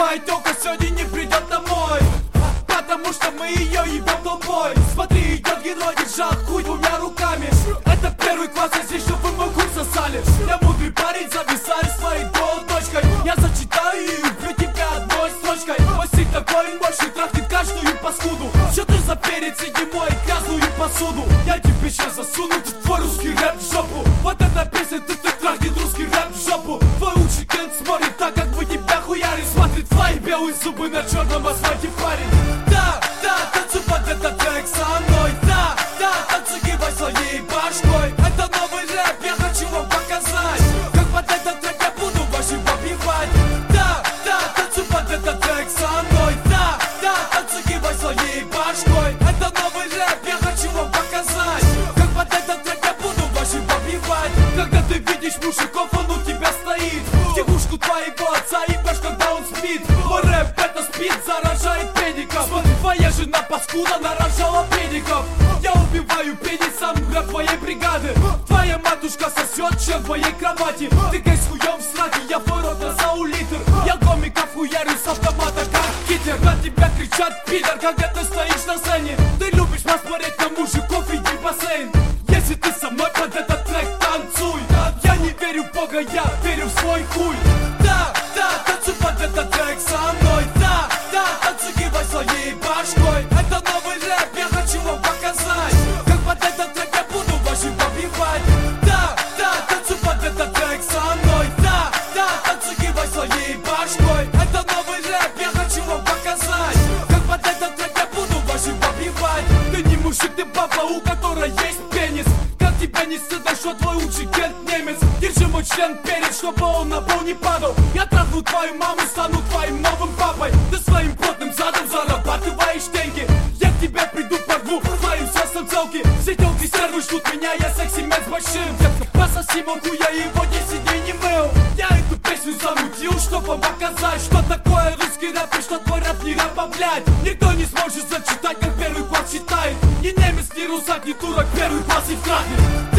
Моя тёлка сегодня не придет домой, потому что мы ее ебем толпой. Смотри, идет герой, держа хуй двумя руками. Это первый класс, если чтобы мы хуй сосали. Я мудрый парень, зависаю своей дочкой. Я зачитаю и убью тебя одной строчкой. Мой такой мощный трахнет каждую паскуду. Что ты за перец, иди мой грязную посуду. Я тебе сейчас засуну в твой русский рэп в жопу. Вот эта песня, ты трахнет русский рэп в жопу. Твой лучший клиент смотрит так, как бы тебя хуярит. Смотрит твои белые зубы на черном асфальте, парень. Да, танцуй под этот трек со мной. Да, танцуй, кивай своей башкой. Это новый рэп, я хочу вам показать, как под этот трек я буду вашим побивать. Да, танцуй под этот трек со мной. Да, танцуй, кивай своей башкой. Это новый рэп, я хочу вам показать, как под этот трек я буду вашим побивать. Когда ты видишь мужиков, он у тебя стоит, девушку твоего отца ебешь, когда он спит. Мой рэп это спит, заражает педиков. Твоя жена паскуда нарожала педиков. Я убиваю пенисом рэп твоей бригады. Твоя матушка сосет член в твоей кровати. Ты гей с хуем в сраке, я в твой рот разал литр. Я гомиков хуярю с автомата как Гитлер. На тебя кричат пидор, когда ты стоишь на сцене. Ты любишь посмотреть на мужиков, иди в бассейн. Если ты со мной под этот трек танцуй. Я не верю в Бога, я верю в свой хуй. Да, танцуй под этот трек со мной. Да, танцуй, кивай своей башкой. Это новый рэп, я хочу вам показать, как под этот трек я буду вашим побивать. Да, танцуй под этот трек со мной. Да, танцуй, кивай своей башкой. Это новый рэп, я хочу вам показать, как под этот трек я буду вашим побивать. Ты не мужик, ты баба, у которой есть пенис. Как тебя не стыдно, что твой лучший кент немец. Держи мой член перед, чтобы он на пол не падал. Я трахну твою маму, стану твоим новым папой. Ты своим потным задом зарабатываешь деньги. Я к тебе приду, порву твоим сосом целки. Все телки стервы ждут меня, я секси-мен с большим. Детка, пососи могу, я его 10 дней не мыл. Я эту песню замутил, чтоб вам показать, что такое русский рэп и что твой рэп не рэпа, блядь. Никто не сможет зачитать, как первый класс читает. Ни немец, ни русак, ни турок, первый класс и втрахнет.